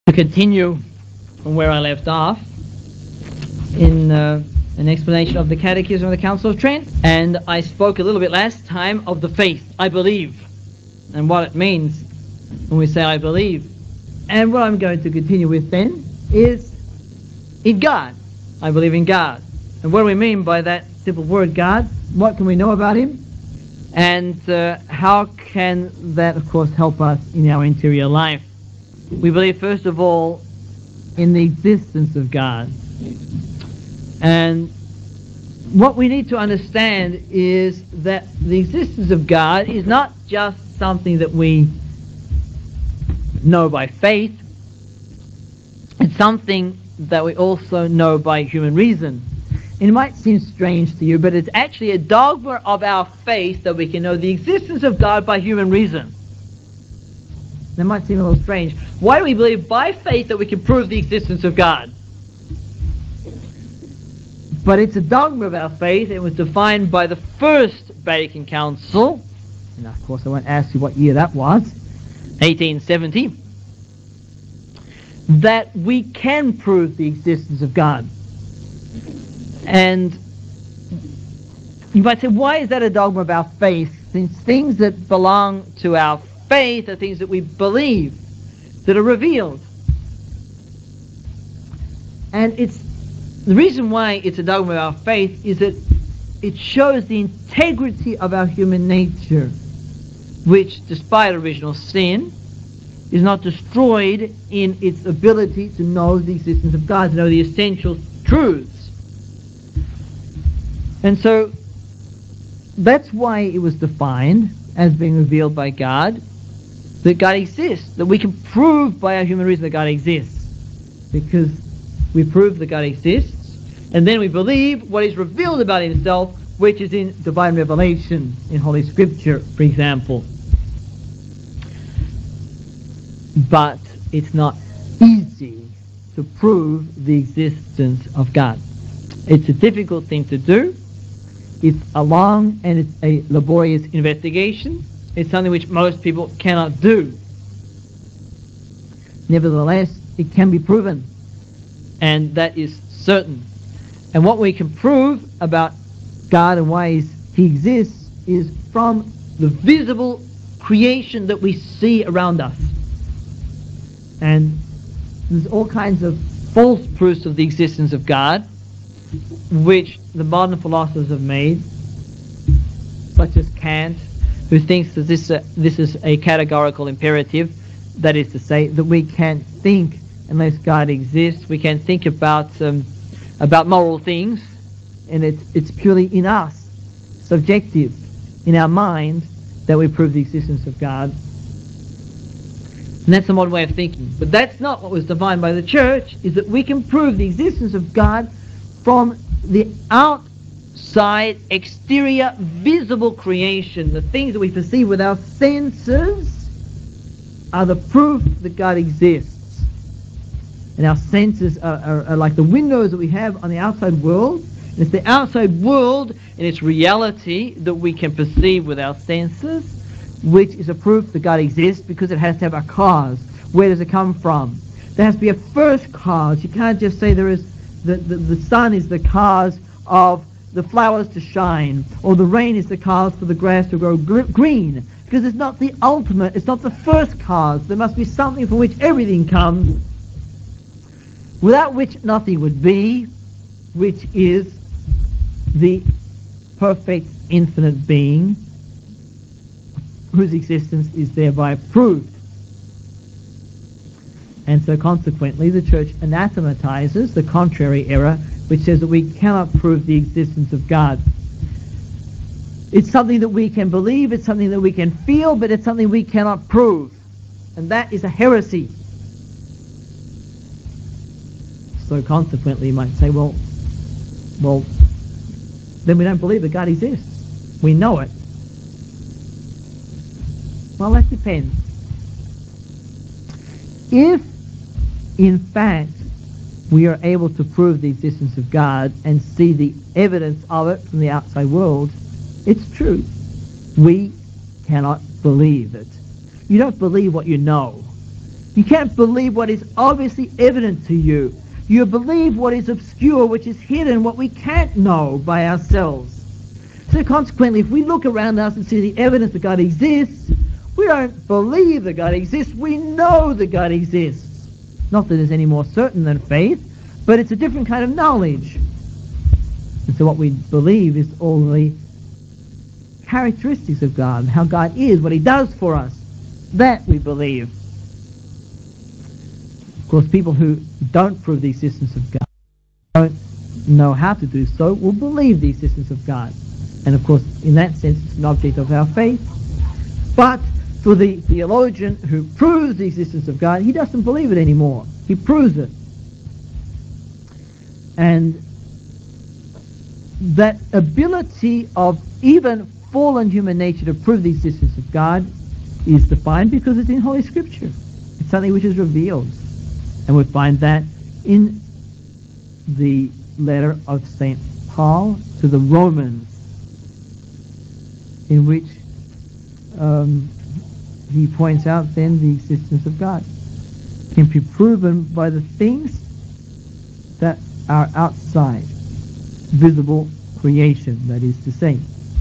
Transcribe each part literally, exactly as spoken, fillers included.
To continue from where I left off in uh, an explanation of the Catechism of the Council of Trent, and I spoke a little bit last time of the faith, I believe, and what it means when we say I believe. And what I'm going to continue with then is in God. I believe in God. And what do we mean by that simple word, God? What can we know about Him? And uh, how can that, of course, help us in our interior life? We believe, first of all, in the existence of God. And what we need to understand is that the existence of God is not just something that we know by faith. It's something that we also know by human reason. It might seem strange to you, but it's actually a dogma of our faith that we can know the existence of God by human reason. That might seem a little strange. Why do we believe by faith that we can prove the existence of God? But it's a dogma of our faith. It was defined by the First Vatican Council. And of course I won't ask you what year that was. eighteen seventy. That we can prove the existence of God. And you might say, why is that a dogma of our faith? Since things that belong to our faith are things that we believe, that are revealed. And it's the reason why it's a dogma of our faith is that it shows the integrity of our human nature, which, despite original sin, is not destroyed in its ability to know the existence of God, to know the essential truths. And so that's why it was defined as being revealed by God, that God exists, that we can prove by our human reason that God exists. Because we prove that God exists, and then we believe what is revealed about Himself, which is in divine revelation, in Holy Scripture, for example. But it's not easy to prove the existence of God. It's a difficult thing to do. It's a long and it's a laborious investigation. It's something which most people cannot do. Nevertheless, it can be proven, and that is certain. And what we can prove about God and why He exists is from the visible creation that we see around us. And there's all kinds of false proofs of the existence of God, which the modern philosophers have made, such as Kant, who thinks that this, uh, this is a categorical imperative, that is to say, that we can't think unless God exists. We can't think about um, about moral things, and it's, it's purely in us, subjective, in our mind, that we prove the existence of God. And that's a modern way of thinking. But that's not what was defined by the Church, is that we can prove the existence of God from the outside, exterior, visible creation. The things that we perceive with our senses are the proof that God exists. And our senses are, are, are like the windows that we have on the outside world. And it's the outside world and its reality that we can perceive with our senses, which is a proof that God exists, because it has to have a cause. Where does it come from? There has to be a first cause. You can't just say there is the, the, the sun is the cause of the flowers to shine, or the rain is the cause for the grass to grow gr- green, because it's not the ultimate, it's not the first cause. There must be something from which everything comes, without which nothing would be, which is the perfect infinite being, whose existence is thereby proved. And so consequently the Church anathematizes the contrary error, which says that we cannot prove the existence of God. It's something that we can believe, it's something that we can feel, but it's something we cannot prove. And that is a heresy. So consequently you might say, well, well, then we don't believe that God exists. We know it. Well, that depends. If, in fact, we are able to prove the existence of God and see the evidence of it from the outside world, it's true. We cannot believe it. You don't believe what you know. You can't believe what is obviously evident to you. You believe what is obscure, which is hidden, what we can't know by ourselves. So consequently, if we look around us and see the evidence that God exists, we don't believe that God exists. We know that God exists. Not that it's any more certain than faith, but it's a different kind of knowledge. And so what we believe is all the characteristics of God, how God is, what he does for us. That we believe. Of course, people who don't prove the existence of God, don't know how to do so, will believe the existence of God. And of course, in that sense, it's an object of our faith. But for the theologian who proves the existence of God, he doesn't believe it anymore. He proves it. And that ability of even fallen human nature to prove the existence of God is defined because it's in Holy Scripture. It's something which is revealed. And we find that in the letter of Saint Paul to the Romans, in which um, he points out then the existence of God can be proven by the things that are outside visible creation, that is to say.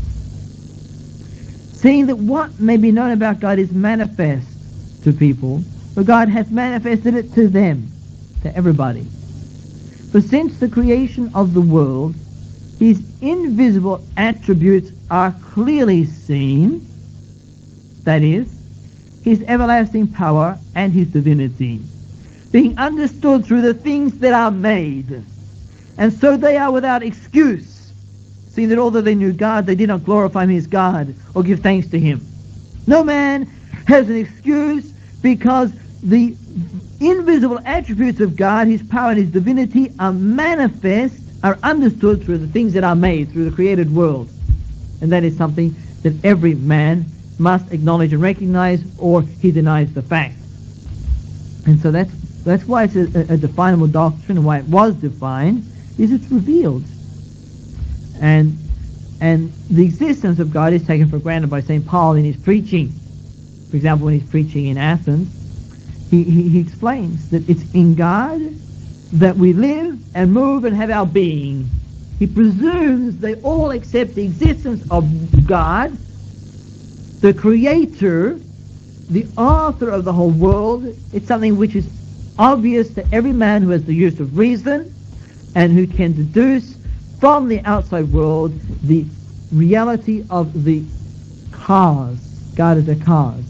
Seeing that what may be known about God is manifest to people, for God has manifested it to them, to everybody. For since the creation of the world, his invisible attributes are clearly seen, that is, his everlasting power and his divinity, being understood through the things that are made. And so they are without excuse, seeing that although they knew God, they did not glorify him as God or give thanks to him. No man has an excuse, because the invisible attributes of God, his power and his divinity, are manifest, are understood through the things that are made, through the created world. And that is something that every man must acknowledge and recognize, or he denies the fact. And so that's that's why it's a, a definable doctrine, and why it was defined, is it's revealed. And and the existence of God is taken for granted by Saint Paul in his preaching. For example, when he's preaching in Athens, he, he, he explains that it's in God that we live and move and have our being. He presumes they all accept the existence of God, the Creator, the author of the whole world. It's something which is obvious to every man who has the use of reason and who can deduce from the outside world the reality of the cause. God is a cause.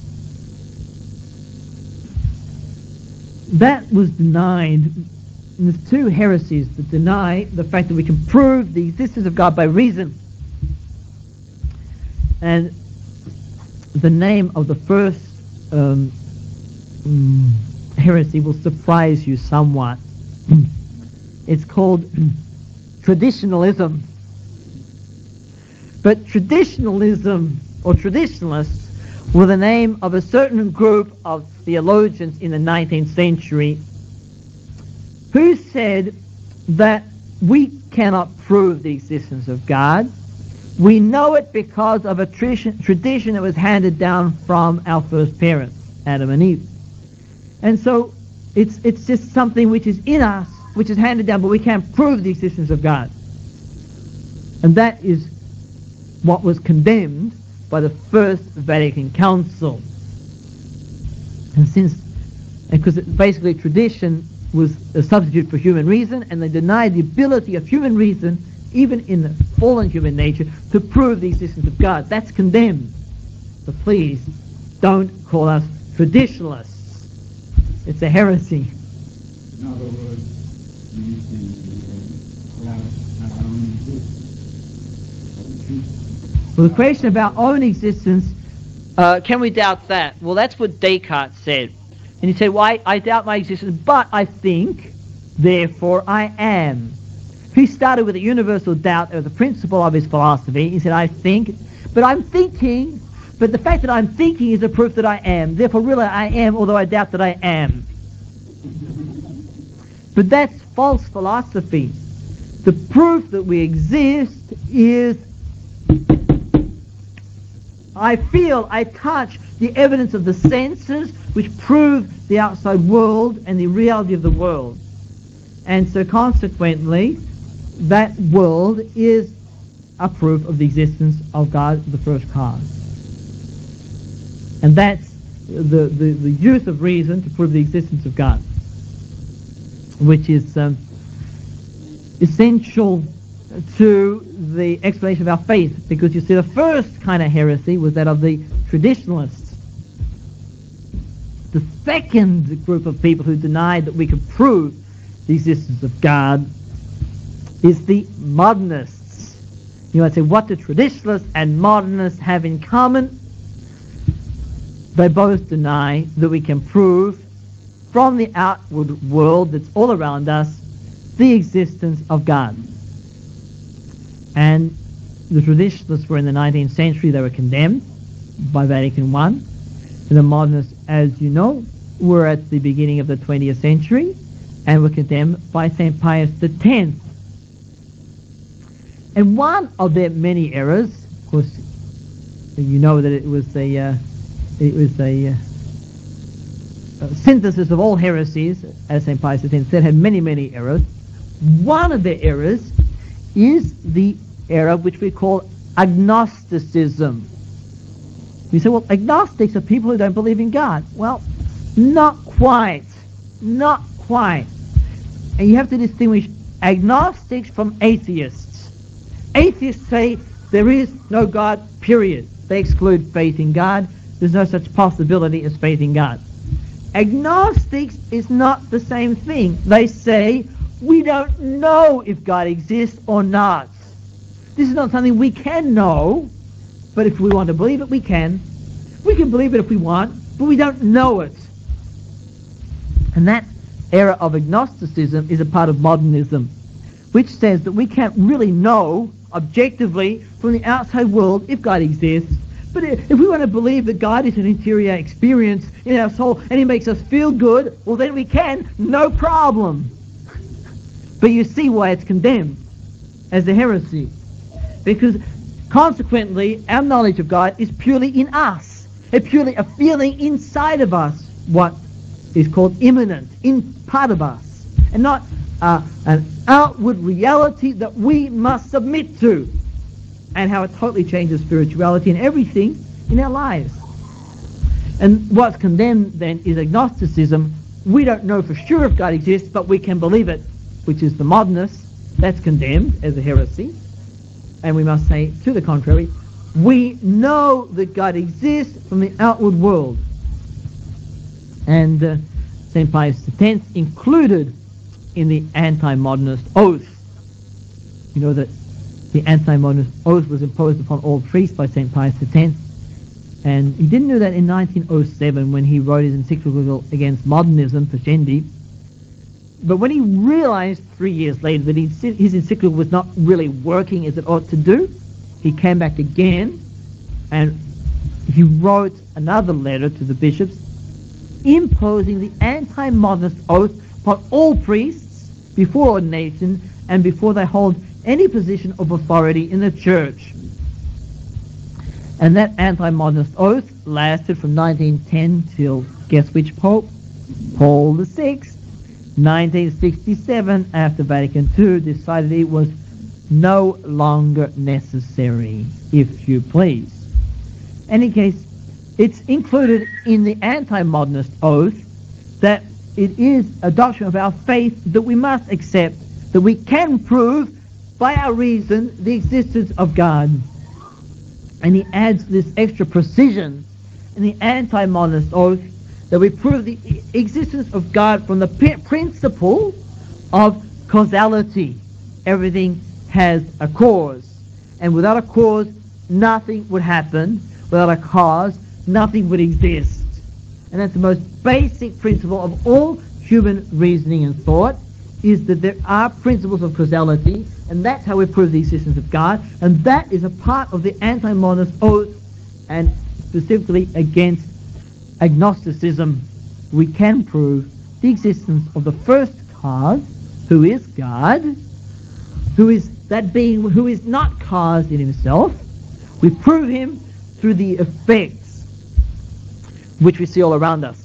That was denied. And there's two heresies that deny the fact that we can prove the existence of God by reason. And the name of the first um, mm, heresy will surprise you somewhat. It's called traditionalism. But traditionalism, or traditionalists, were the name of a certain group of theologians in the nineteenth century who said that we cannot prove the existence of God. We know it because of a tradition that was handed down from our first parents, Adam and Eve. And so it's it's just something which is in us, which is handed down, but we can't prove the existence of God. And that is what was condemned by the First Vatican Council. And since, because basically tradition was a substitute for human reason, and they denied the ability of human reason, even in the fallen human nature, to prove the existence of God. That's condemned. So please, don't call us traditionalists. It's a heresy. In other words, you think our own existence. Well, the question about own existence, uh, can we doubt that? Well, that's what Descartes said. And he said, well, I, I doubt my existence, but I think, therefore I am. He started with a universal doubt as the principle of his philosophy. He said, I think, but I'm thinking, but the fact that I'm thinking is a proof that I am. Therefore, really, I am, although I doubt that I am. But that's false philosophy. The proof that we exist is I feel, I touch the evidence of the senses which prove the outside world and the reality of the world. And so consequently, that world is a proof of the existence of God, the first cause. And that's the, the, the use of reason to prove the existence of God, which is um, essential to the explanation of our faith, because you see the first kind of heresy was that of the traditionalists. The second group of people who denied that we could prove the existence of God is the modernists. You might say, what do traditionalists and modernists have in common? They both deny that we can prove from the outward world that's all around us the existence of God. And the traditionalists were in the nineteenth century, they were condemned by Vatican the First. And the modernists, as you know, were at the beginning of the twentieth century and were condemned by Saint Pius the tenth. And one of their many errors, of course, you know that it was a uh, it was a, uh, a synthesis of all heresies, as Saint Pius the tenth said, had many, many errors. One of their errors is the error which we call agnosticism. You say, well, agnostics are people who don't believe in God. Well, not quite. Not quite. And you have to distinguish agnostics from atheists. Atheists say there is no God, period. They exclude faith in God. There's no such possibility as faith in God. Agnostics is not the same thing. They say we don't know if God exists or not. This is not something we can know, but if we want to believe it, we can. We can believe it if we want, but we don't know it. And that era of agnosticism is a part of modernism, which says that we can't really know objectively from the outside world if God exists. But if we want to believe that God is an interior experience in our soul and he makes us feel good, well then we can, no problem. But you see why it's condemned as a heresy. Because consequently, our knowledge of God is purely in us. It's purely a feeling inside of us, what is called immanent, in part of us. And not uh, an outward reality that we must submit to. And how it totally changes spirituality and everything in our lives. And what's condemned then is agnosticism. We don't know for sure if God exists, but we can believe it, which is the modernists. That's condemned as a heresy. And we must say, to the contrary, we know that God exists from the outward world. And uh, Saint Pius the tenth included in the anti-modernist oath. You know that the anti-modernist oath was imposed upon all priests by Saint Pius the tenth. And he didn't do that in nineteen oh seven when he wrote his encyclical against modernism, Pascendi. But when he realized three years later that his encyclical was not really working as it ought to do, he came back again and he wrote another letter to the bishops imposing the anti-modernist oath upon all priests before ordination and before they hold any position of authority in the church. And that anti-modernist oath lasted from nineteen ten till, guess which pope? Paul the sixth. nineteen sixty-seven, after Vatican the Second decided it was no longer necessary, if you please. In any case, it's included in the anti-modernist oath that it is a doctrine of our faith that we must accept, that we can prove by our reason the existence of God. And he adds this extra precision in the anti-modernist oath that we prove the existence of God from the principle of causality. Everything has a cause. And without a cause, nothing would happen. Without a cause, nothing would exist. And that's the most basic principle of all human reasoning and thought, is that there are principles of causality, and that's how we prove the existence of God. And that is a part of the anti-modernist oath, and specifically against agnosticism. We can prove the existence of the first cause, who is God, who is that being who is not caused in himself. We prove him through the effects which we see all around us.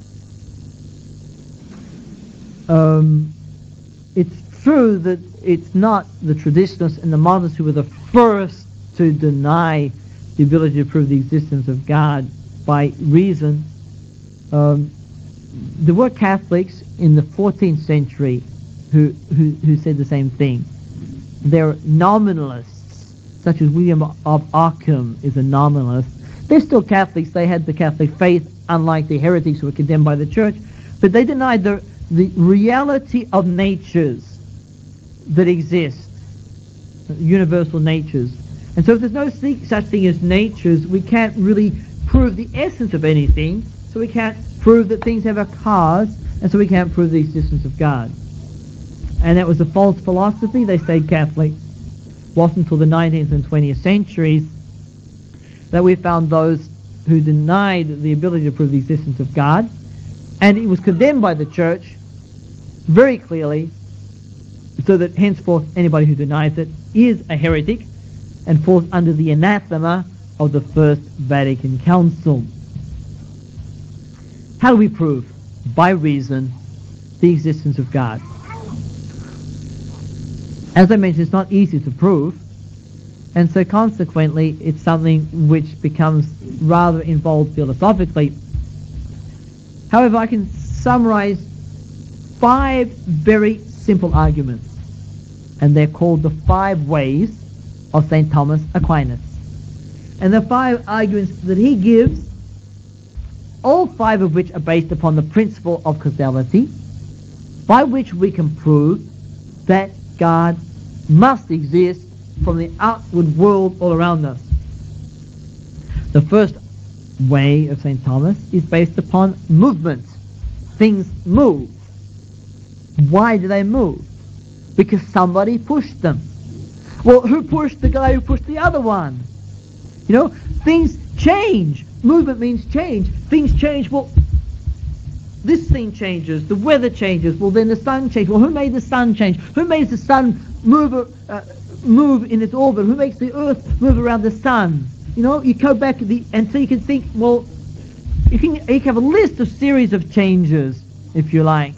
Um, it's true that it's not the traditionalists and the modernists who were the first to deny the ability to prove the existence of God by reason. Um, there were Catholics in the fourteenth century who, who, who said the same thing. They're nominalists, such as William of Ockham is a nominalist. They're still Catholics. They had the Catholic faith, unlike the heretics who were condemned by the church, but they denied the, the reality of natures that exist, universal natures. And so if there's no such thing as natures, we can't really prove the essence of anything, so we can't prove that things have a cause, and so we can't prove the existence of God. And that was a false philosophy. They stayed Catholic. It wasn't until the nineteenth and twentieth centuries that we found those who denied the ability to prove the existence of God, and it was condemned by the church very clearly, so that henceforth anybody who denies it is a heretic and falls under the anathema of the First Vatican Council. How do we prove, by reason, the existence of God? As I mentioned, it's not easy to prove, and so consequently it's something which becomes rather involved philosophically. However, I can summarize five very simple arguments, and they're called the five ways of Saint Thomas Aquinas. And the five arguments that he gives, all five of which are based upon the principle of causality, by which we can prove that God must exist from the outward world all around us. The first way of Saint Thomas is based upon movement. Things move. Why do they move? Because somebody pushed them. Well, who pushed the guy who pushed the other one? You know, things change. Movement means change. Things change. Well, this thing changes. The weather changes. Well, then the sun changes. Well, who made the sun change? Who makes the sun move, uh, move in its orbit? Who makes the earth move around the sun? You know, you go back to the, and so you can think, well, you can, you can have a list of series of changes, if you like.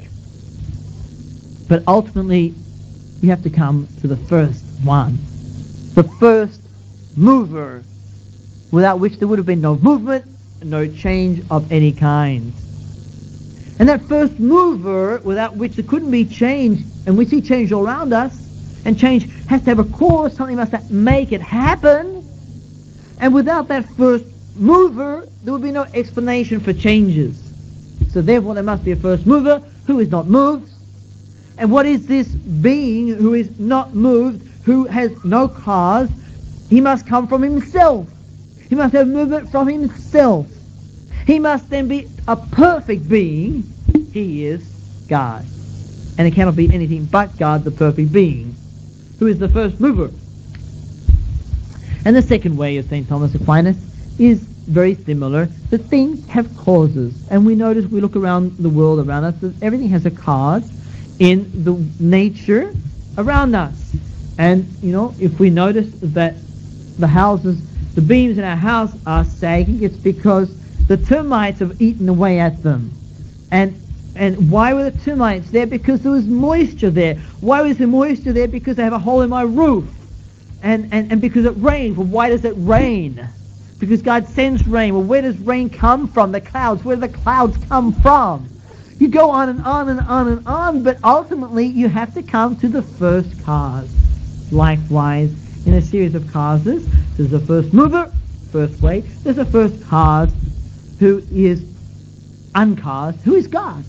But ultimately, you have to come to the first one. The first mover, without which there would have been no movement, no change of any kind. And that first mover, without which there couldn't be change, and we see change all around us, and change has to have a cause, something must make it happen, and without that first mover, there would be no explanation for changes. So therefore there must be a first mover who is not moved. And what is this being who is not moved, who has no cause? He must come from himself. He must have movement from himself. He must then be a perfect being. He is God. And it cannot be anything but God, the perfect being, who is the first mover. And the second way of Saint Thomas Aquinas is very similar. The things have causes. And we notice, we look around the world around us, that everything has a cause in the nature around us. And, you know, if we notice that the houses, the beams in our house are sagging, it's because the termites have eaten away at them. And and why were the termites there? Because there was moisture there. Why was there moisture there? Because they have a hole in my roof. And, and, and because it rains. Well, why does it rain? Because God sends rain. Well, where does rain come from? The clouds. Where do the clouds come from? You go on and on and on and on, but ultimately you have to come to the first cause. Likewise, in a series of causes, there's a first mover, first way. There's a first cause who is uncaused, who is God.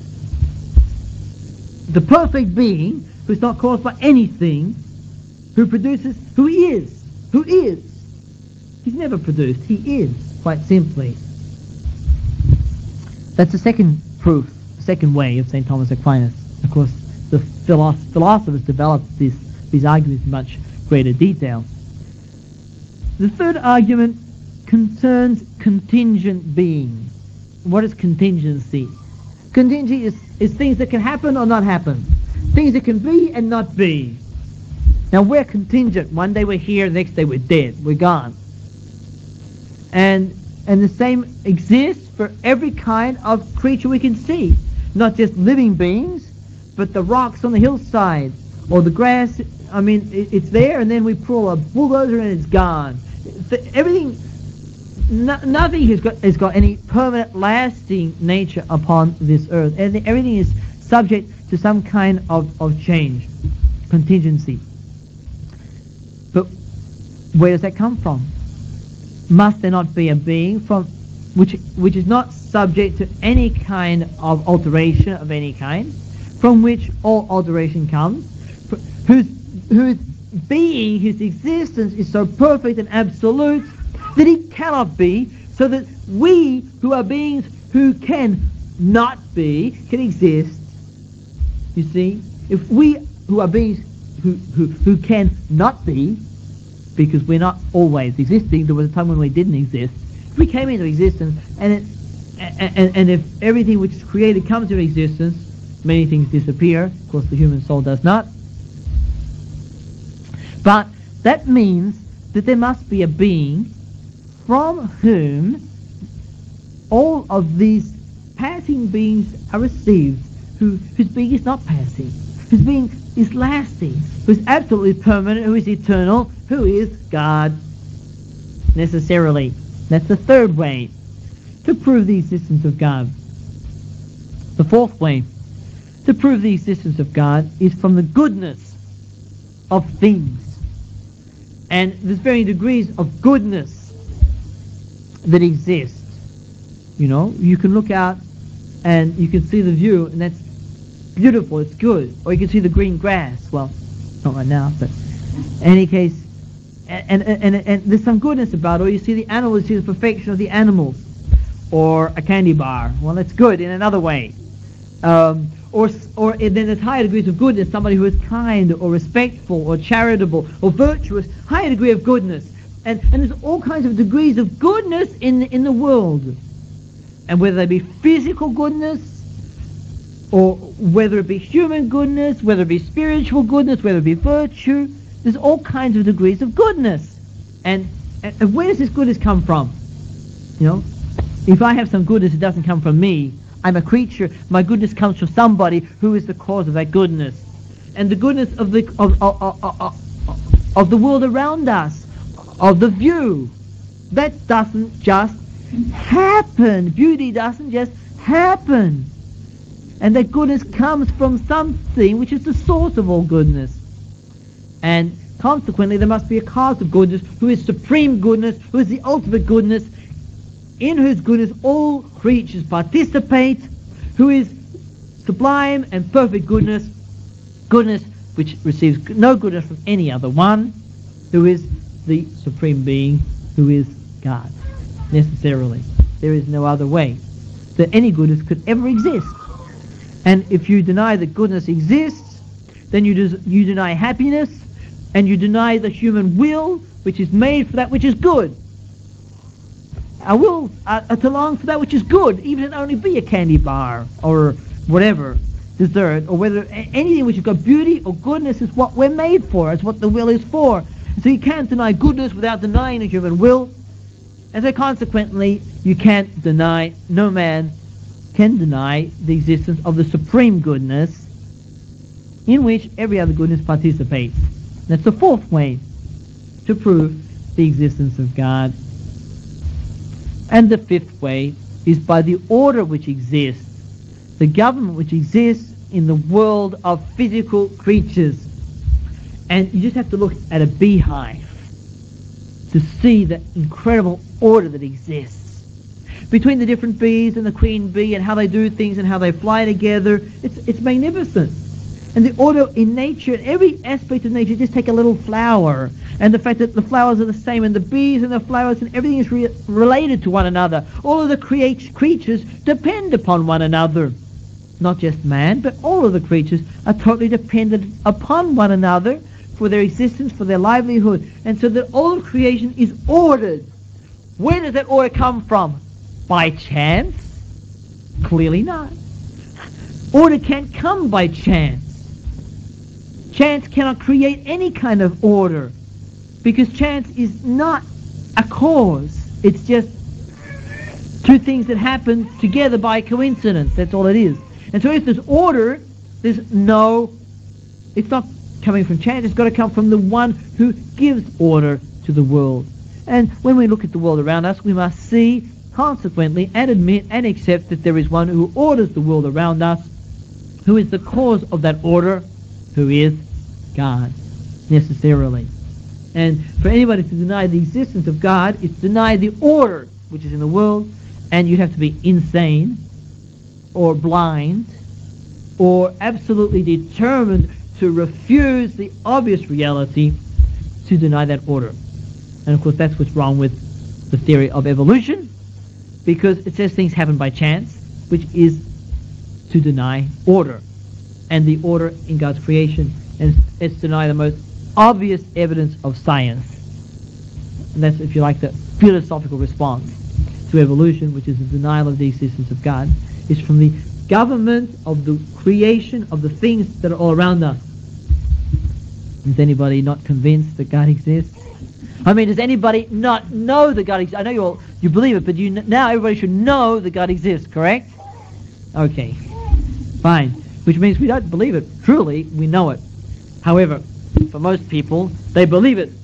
The perfect being who's not caused by anything, who produces, who is, who is. He's never produced, he is, quite simply. That's the second proof, the second way of Saint Thomas Aquinas. Of course, the philosoph- philosophers developed this, these arguments in much greater detail. The third argument concerns contingent being. What is contingency? Contingency is, is things that can happen or not happen. Things that can be and not be. Now we're contingent. One day we're here, the next day we're dead. We're gone. And and the same exists for every kind of creature we can see. Not just living beings, but the rocks on the hillside, or the grass. I mean, it, it's there, and then we pull a bulldozer and it's gone. The, everything, no, nothing has got, has got any permanent, lasting nature upon this earth. And everything is subject to some kind of, of change, contingency. But where does that come from? Must there not be a being from which which is not subject to any kind of alteration of any kind, from which all alteration comes, whose whose being, whose existence is so perfect and absolute that he cannot be, so that we who are beings who can not be can exist. You see, if we who are beings who who, who can not be, because we're not always existing, there was a time when we didn't exist. If we came into existence, and it, and, and if everything which is created comes into existence, many things disappear. Of course, the human soul does not. But that means that there must be a being from whom all of these passing beings are received, who, whose being is not passing, whose being is lasting, who is absolutely permanent, who is eternal, who is God, necessarily. That's the third way to prove the existence of God. The fourth way to prove the existence of God is from the goodness of things. And there's varying degrees of goodness that exist. You know, you can look out and you can see the view, and that's beautiful, it's good. Or you can see the green grass. Well, not right now, but in any case, and, and, and, and there's some goodness about it. Or you see the animals, you see the perfection of the animals. Or a candy bar. Well, that's good in another way. Um, or or then there's higher degrees of goodness, somebody who is kind or respectful or charitable or virtuous, higher degree of goodness. And, and there's all kinds of degrees of goodness in, in the world. And whether they be physical goodness, or whether it be human goodness, whether it be spiritual goodness, whether it be virtue, there's all kinds of degrees of goodness. And, and, and where does this goodness come from? You know, if I have some goodness, it doesn't come from me. I'm a creature. My goodness comes from somebody who is the cause of that goodness. And the goodness of the of, of, of, of, of the world around us, of the view, that doesn't just happen. Beauty doesn't just happen. And that goodness comes from something which is the source of all goodness. And consequently, there must be a cause of goodness, who is supreme goodness, who is the ultimate goodness, in whose goodness all creatures participate, who is sublime and perfect goodness, goodness which receives no goodness from any other one, who is the supreme being, who is God, necessarily. There is no other way that any goodness could ever exist. And if you deny that goodness exists, then you, des- you deny happiness, and you deny the human will, which is made for that which is good. Our will are, are to long for that which is good, even if it only be a candy bar or whatever, dessert, or whether a- anything which has got beauty or goodness is what we're made for, is what the will is for. So you can't deny goodness without denying the human will, and so consequently you can't deny, no man can deny the existence of the supreme goodness in which every other goodness participates. That's the fourth way to prove the existence of God. And the fifth way is by the order which exists, the government which exists in the world of physical creatures. And you just have to look at a beehive to see the incredible order that exists. Between the different bees and the queen bee and how they do things and how they fly together, it's, it's magnificent. And the order in nature, in every aspect of nature, just take a little flower, and the fact that the flowers are the same, and the bees and the flowers and everything is re- related to one another. All of the create- creatures depend upon one another. Not just man, but all of the creatures are totally dependent upon one another for their existence, for their livelihood. And so that all of creation is ordered. Where does that order come from? By chance? Clearly not. Order can't come by chance. Chance cannot create any kind of order, because chance is not a cause. It's just two things that happen together by coincidence. That's all it is. And so if there's order, there's no, it's not coming from chance. It's got to come from the one who gives order to the world. And when we look at the world around us, we must see, consequently, and admit and accept that there is one who orders the world around us, who is the cause of that order, who is God, necessarily. And for anybody to deny the existence of God is to deny the order which is in the world, and you'd have to be insane, or blind, or absolutely determined to refuse the obvious reality to deny that order. And of course that's what's wrong with the theory of evolution, because it says things happen by chance, which is to deny order and the order in God's creation, and it's to deny the most obvious evidence of science. And that's, if you like, the philosophical response to evolution, which is the denial of the existence of God, is from the government of the creation of the things that are all around us. Is anybody not convinced that God exists? I mean, does anybody not know that God exists? I know you all, you believe it, but you now everybody should know that God exists, correct? Okay, fine. Which means we don't believe it. Truly, we know it. However, for most people, they believe it.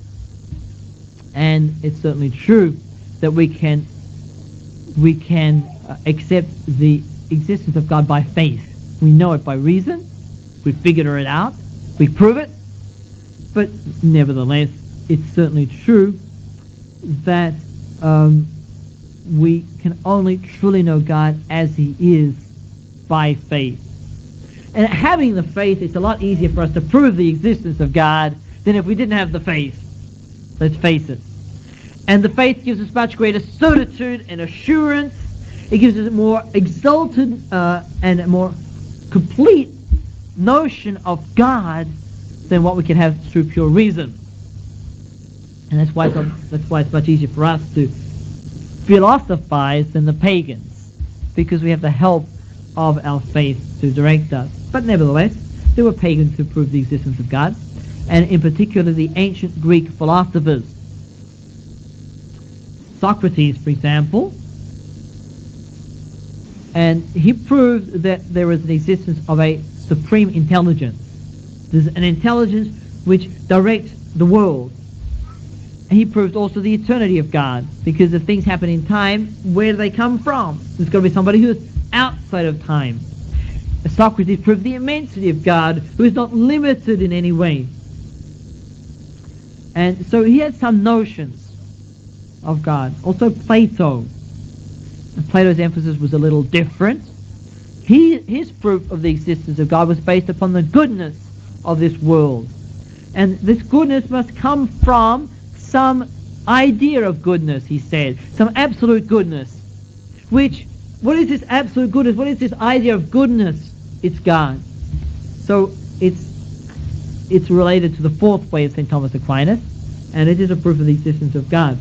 And it's certainly true that we can we can uh, accept the existence of God by faith. We know it by reason. We figure it out. We prove it. But nevertheless, it's certainly true that um, we can only truly know God as He is by faith. And having the faith, it's a lot easier for us to prove the existence of God than if we didn't have the faith. Let's face it. And the faith gives us much greater certitude and assurance. It gives us a more exalted uh, and a more complete notion of God than what we can have through pure reason. And that's why it's, that's why it's much easier for us to philosophize than the pagans, because we have the help of our faith to direct us. But nevertheless, there were pagans who proved the existence of God, and in particular the ancient Greek philosophers. Socrates, for example, and he proved that there is an existence of a supreme intelligence. There's an intelligence which directs the world. And he proved also the eternity of God, because if things happen in time, where do they come from? There's got to be somebody who is outside of time. Socrates proved the immensity of God, who is not limited in any way. And so he had some notions of God. Also Plato. And Plato's emphasis was a little different. He, his proof of the existence of God was based upon the goodness of this world. And this goodness must come from some idea of goodness, he said. Some absolute goodness. Which, what is this absolute goodness? What is this idea of goodness? It's God. So it's it's related to the fourth way of Saint Thomas Aquinas, and it is a proof of the existence of God.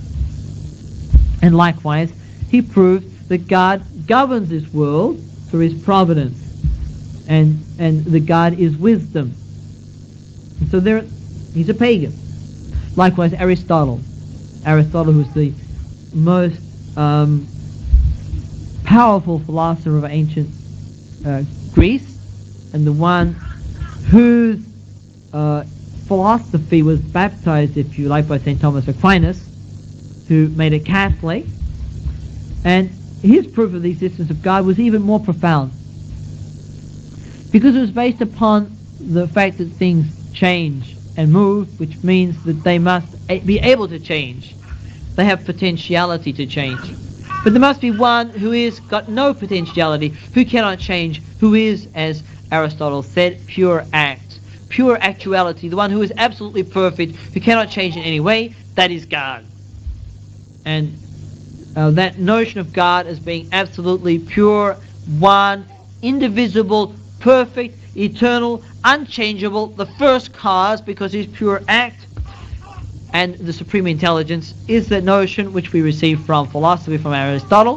And likewise, he proved that God governs this world through his providence, and and that God is wisdom. And so there, he's a pagan. Likewise, Aristotle. Aristotle, who's the most um, powerful philosopher of ancient uh, Greece, and the one whose uh, philosophy was baptized, if you like, by Saint Thomas Aquinas, who made it Catholic. And his proof of the existence of God was even more profound, because it was based upon the fact that things change and move, which means that they must be able to change. They have potentiality to change. But there must be one who is got no potentiality, who cannot change, who is, as Aristotle said, pure act, pure actuality, the one who is absolutely perfect, who cannot change in any way. That is God. And uh, that notion of God as being absolutely pure, one, indivisible, perfect, eternal, unchangeable, the first cause, because he's pure act, and the supreme intelligence, is the notion which we receive from philosophy, from Aristotle,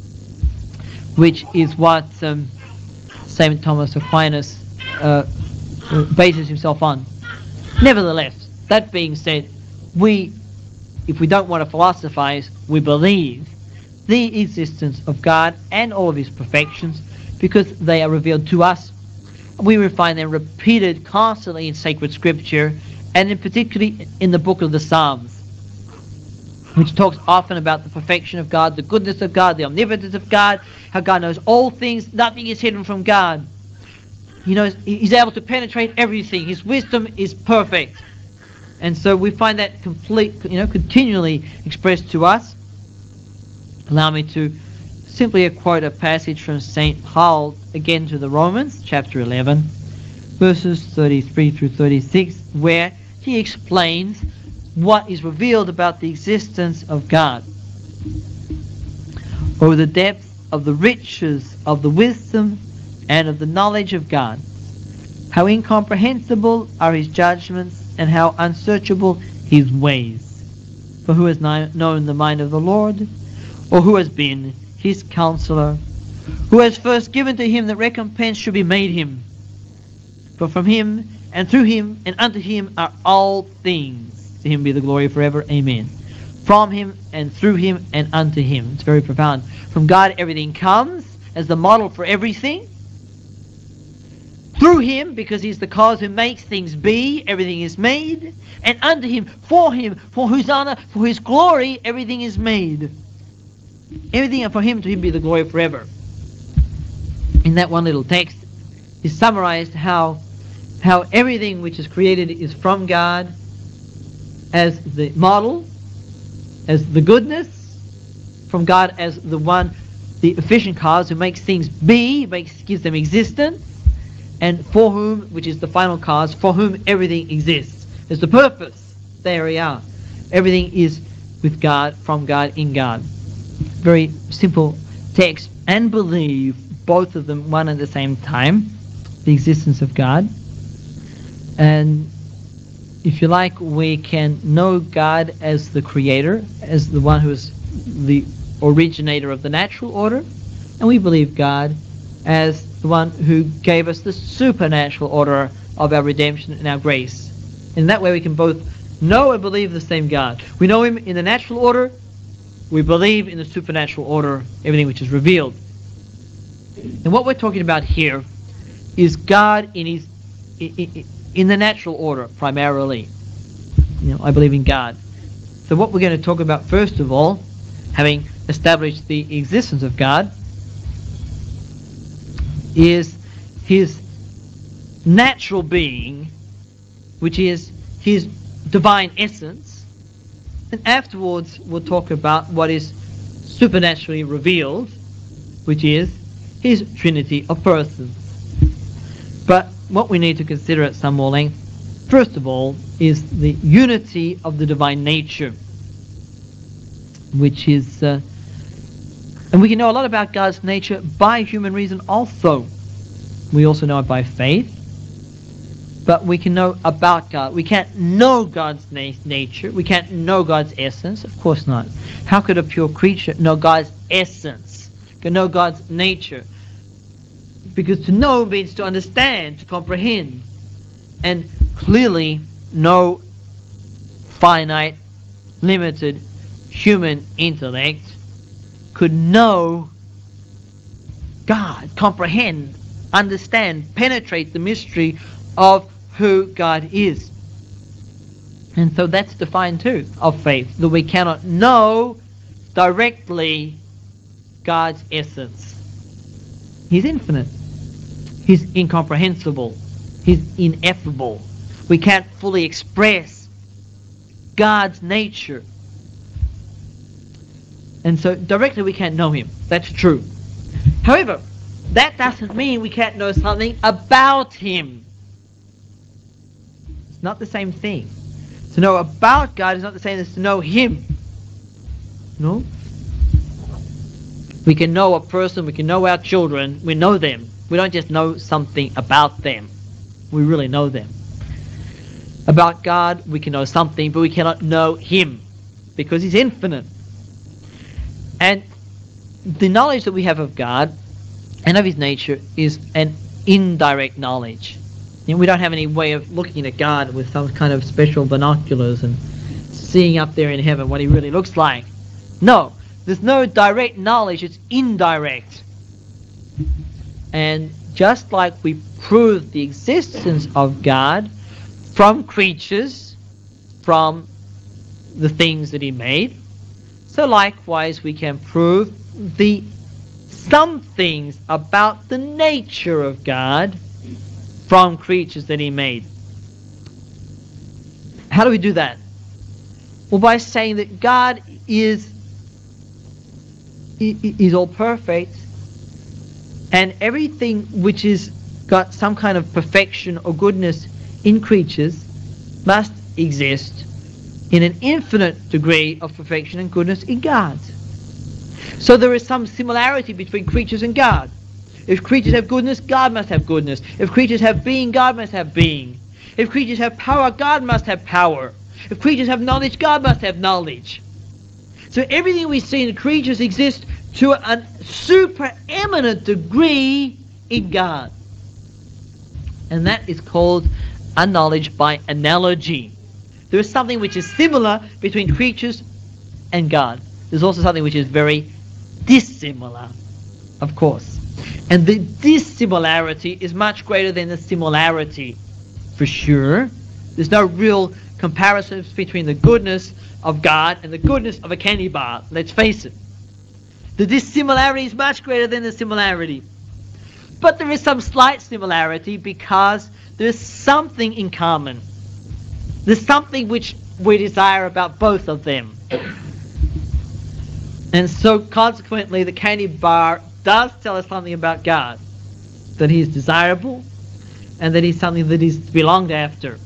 which is what um, Saint Thomas Aquinas uh, bases himself on. Nevertheless, that being said, we if we don't want to philosophize, we believe the existence of God and all of his perfections because they are revealed to us. We will find them repeated constantly in sacred scripture, and in particularly in the book of the Psalms, which talks often about the perfection of God, the goodness of God, the omnipotence of God, how God knows all things, nothing is hidden from God. He knows, he's able to penetrate everything. His wisdom is perfect. And so we find that complete, you know, continually expressed to us. Allow me to simply quote a passage from Saint Paul again to the Romans, chapter eleven, verses thirty-three through thirty-six, where he explains what is revealed about the existence of God. Oh, the depth of the riches of the wisdom and of the knowledge of God. How incomprehensible are his judgments and how unsearchable his ways. For who has known the mind of the Lord? Or who has been his counselor? Who has first given to him that recompense should be made him? For from him and through him and unto him are all things. To him be the glory forever. Amen. From him and through him and unto him. It's very profound. From God everything comes as the model for everything. Through him, because he's the cause who makes things be, everything is made. And unto him, for him, for whose honor, for his glory, everything is made. Everything for him, to him be the glory forever. In that one little text is summarized how, how everything which is created is from God as the model, as the goodness, from God as the one, the efficient cause who makes things be, makes, gives them existence, and for whom, which is the final cause, for whom everything exists. There's the purpose. There we are. Everything is with God, from God, in God. Very simple text, and believe both of them one at the same time, the existence of God. And if you like, we can know God as the creator, as the one who is the originator of the natural order, and we believe God as the one who gave us the supernatural order of our redemption and our grace. In that way we can both know and believe the same God. We know him in the natural order, we believe in the supernatural order, everything which is revealed. And what we're talking about here is God in his in the natural order primarily. You know, I believe in God. So what we're going to talk about first of all, having established the existence of God, is his natural being, which is his divine essence. And afterwards we'll talk about what is supernaturally revealed, which is his Trinity of persons. But what we need to consider at some more length, first of all, is the unity of the divine nature, which is, uh, and we can know a lot about God's nature by human reason also. We also know it by faith, but we can know about God. We can't know God's na- nature. We can't know God's essence. Of course not. How could a pure creature know God's essence? Can know God's nature? Because to know means to understand, to comprehend. And clearly no finite, limited human intellect could know God, comprehend, understand, penetrate the mystery of who God is. And so that's defined too of faith, that we cannot know directly God's essence. He's infinite. He's incomprehensible. He's ineffable. We can't fully express God's nature. And so directly we can't know him. That's true. However, that doesn't mean we can't know something about him. It's not the same thing. To know about God is not the same as to know him. No? We can know a person, we can know our children, we know them. We don't just know something about them. We really know them. About God, we can know something, but we cannot know him because he's infinite. And the knowledge that we have of God and of his nature is an indirect knowledge. You know, we don't have any way of looking at God with some kind of special binoculars and seeing up there in heaven what he really looks like. No, there's no direct knowledge, it's indirect. And just like we prove the existence of God from creatures, from the things that he made, so likewise we can prove the some things about the nature of God from creatures that he made. How do we do that? Well, by saying that God is is all perfect, and everything which is got some kind of perfection or goodness in creatures must exist in an infinite degree of perfection and goodness in God. So there is some similarity between creatures and God. If creatures have goodness, God must have goodness. If creatures have being, God must have being. If creatures have power, God must have power. If creatures have knowledge, God must have knowledge. So everything we see in creatures exists to a supereminent degree in God. And that is called a knowledge by analogy. There is something which is similar between creatures and God. There's also something which is very dissimilar, of course. And the dissimilarity is much greater than the similarity, for sure. There's no real comparisons between the goodness of God and the goodness of a candy bar. Let's face it. The dissimilarity is much greater than the similarity. But there is some slight similarity because there's something in common. There's something which we desire about both of them. And so consequently the candy bar does tell us something about God. That he is desirable and that he's something that is belonged after.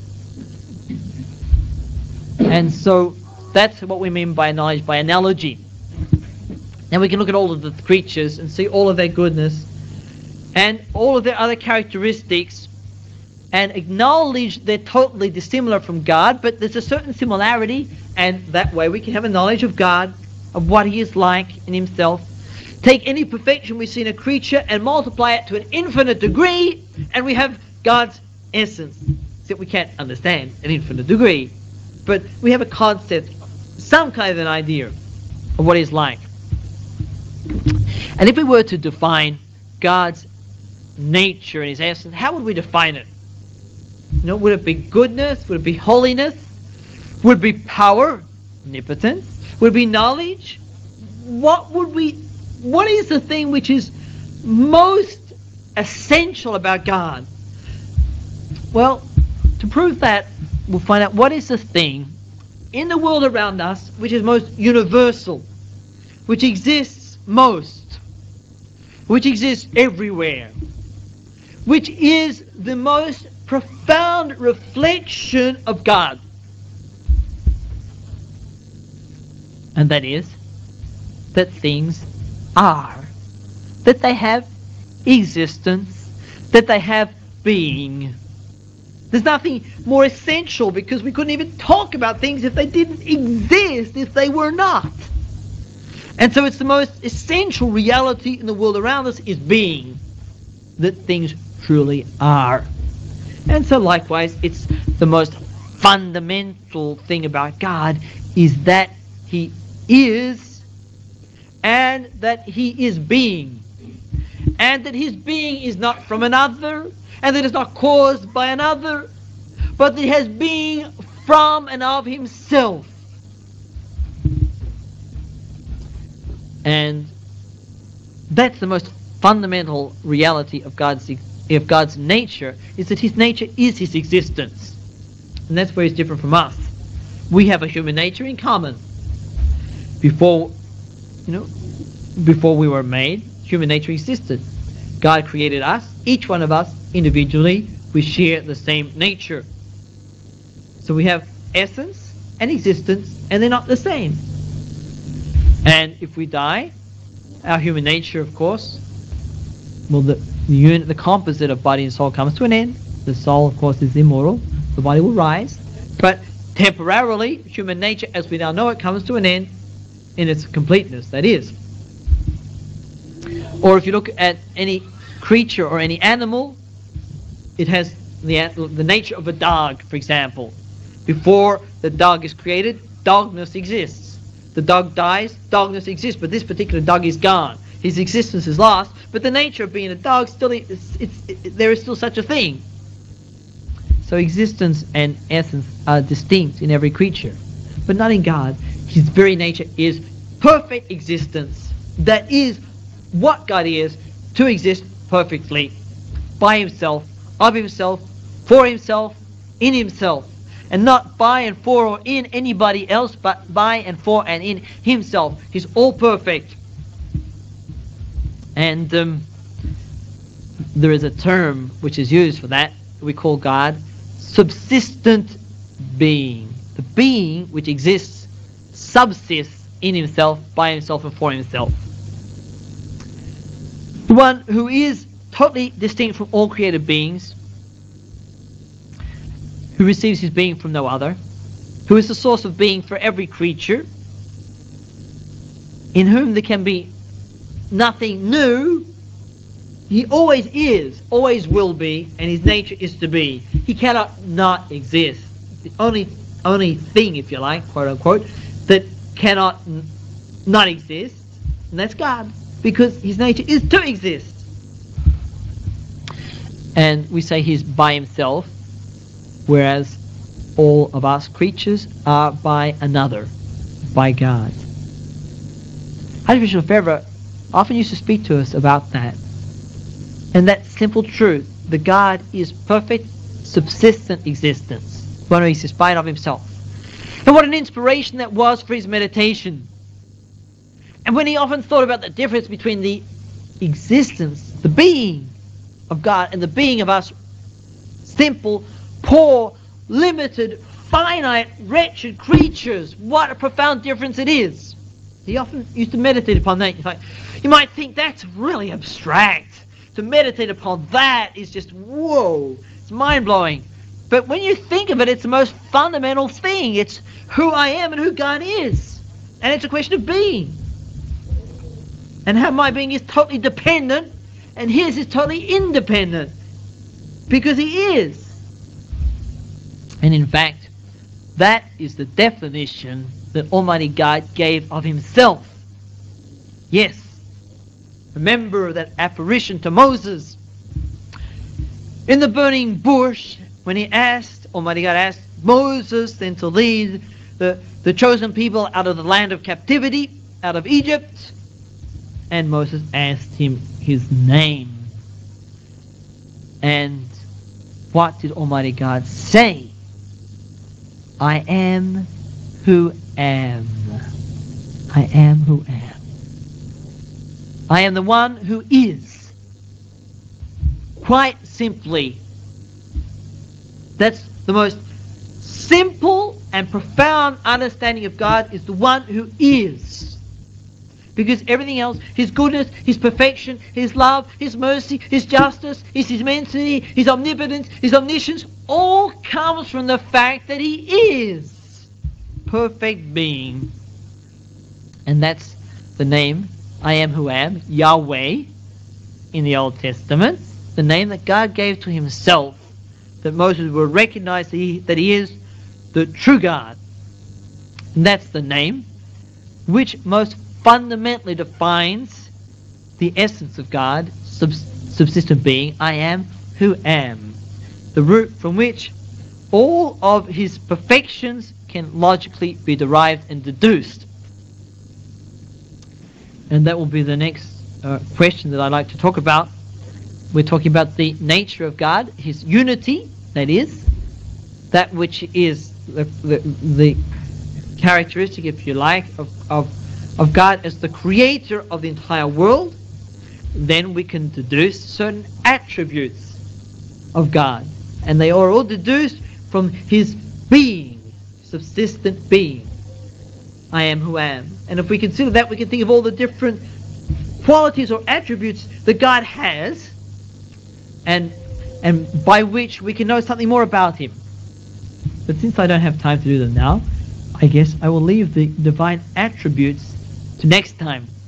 And so that's what we mean by knowledge by analogy. Now we can look at all of the creatures and see all of their goodness and all of their other characteristics and acknowledge they're totally dissimilar from God, but there's a certain similarity, and that way we can have a knowledge of God, of what he is like in himself. Take any perfection we see in a creature and multiply it to an infinite degree, and we have God's essence. Except we can't understand an infinite degree, but we have a concept, some kind of an idea of what he's like. And if we were to define God's nature and his essence, how would we define it? You know, would it be goodness? Would it be holiness? Would it be power? Omnipotence? Would it be knowledge? What would we, what is the thing which is most essential about God? Well, to prove that, we'll find out what is the thing in the world around us which is most universal, which exists most, which exists everywhere, which is the most profound reflection of God. And that is that things are, that they have existence, that they have being. There's nothing more essential, because we couldn't even talk about things if they didn't exist, if they were not. And so it's the most essential reality in the world around us is being, that things truly are. And so likewise, it's the most fundamental thing about God is that he is, and that he is being, and that his being is not from another, and that it's not caused by another, but that it has being from and of himself. And that's the most fundamental reality of God's of God's nature, is that his nature is his existence. And that's where he's different from us. We have a human nature in common. Before, you know, before we were made, human nature existed. God created us, each one of us individually, we share the same nature. So we have essence and existence, and they're not the same. And if we die, our human nature, of course, well, the, the unit, the composite of body and soul comes to an end. The soul, of course, is immortal. The body will rise. But temporarily, human nature, as we now know it, comes to an end in its completeness, that is. Or if you look at any creature or any animal, it has the, the nature of a dog, for example. Before the dog is created, darkness exists. The dog dies, darkness exists, but this particular dog is gone. His existence is lost, but the nature of being a dog still is, it's, it, there is still such a thing. So existence and essence are distinct in every creature, but not in God. His very nature is perfect existence. That is what God is, to exist perfectly, by himself, of himself, for himself, in himself, and not by and for or in anybody else, but by and for and in himself. He's all perfect. And um, there is a term which is used for that. We call God subsistent being. The being which exists, subsists in himself, by himself and for himself. The one who is totally distinct from all created beings, who receives his being from no other, who is the source of being for every creature, in whom there can be nothing new. He always is, always will be, and his nature is to be. He cannot not exist. The only only thing, if you like, quote unquote, that cannot n- not exist, and that's God, because his nature is to exist. And we say he's by himself, whereas all of us creatures are by another, by God. Archbishop Lefebvre often used to speak to us about that. And that simple truth, that God is perfect, subsistent existence, one who is despite of himself. And what an inspiration that was for his meditation. And when he often thought about the difference between the existence, the being of God, and the being of us, simple, poor, limited, finite, wretched creatures, what a profound difference it is. He often used to meditate upon that. In fact, you might think that's really abstract. To meditate upon that is just, whoa, it's mind-blowing. But when you think of it, it's the most fundamental thing. It's who I am and who God is. And it's a question of being. And how my being is totally dependent, and his is totally independent. Because he is. And in fact, that is the definition that Almighty God gave of himself. Yes. Remember that apparition to Moses in the burning bush, when he asked, Almighty God asked Moses then to lead the, the chosen people out of the land of captivity, out of Egypt. And Moses asked him his name. And what did Almighty God say? I am who am. I am who am. I am the one who is. Quite simply. That's the most simple and profound understanding of God, is the one who is. Because everything else, his goodness, his perfection, his love, his mercy, his justice, his immensity, his omnipotence, his omniscience, all comes from the fact that he is perfect being. And that's the name, I am who am, Yahweh, in the Old Testament, the name that God gave to himself, that Moses will recognize that he, that he is the true God. And that's the name which most fundamentally defines the essence of God, subs- subsistent being, I am who am, the root from which all of his perfections can logically be derived and deduced. And that will be the next uh, question that I'd like to talk about. We're talking about the nature of God, his unity, that is, that which is the, the, the characteristic, if you like, of, of, of God as the creator of the entire world. Then we can deduce certain attributes of God. And they are all deduced from his being, subsistent being. I am who am. And if we consider that, we can think of all the different qualities or attributes that God has, and and by which we can know something more about him. But since I don't have time to do them now, I guess I will leave the divine attributes to next time.